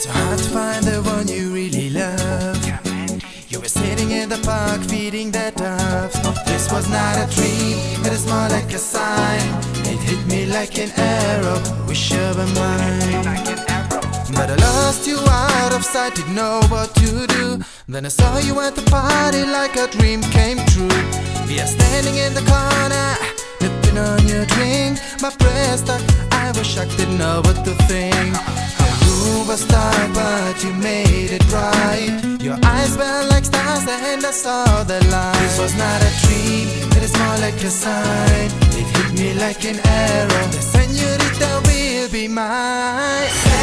so hard to find the one you really love. You were sitting in the park feeding the doves. This was not a dream, it is more like a sign. It hit me like an arrow, wish you were mine. But I lost you out of sight, didn't know what to do. Then I saw you at the party like a dream came true. We are standing in the corner, nipping on your drink. My breath stuck, I was shocked, didn't know what to think. The room was dark but you made it right. Your eyes were like stars and I saw the light. This was not a dream, it is more like a sign. It hit me like an arrow, the señorita will be mine.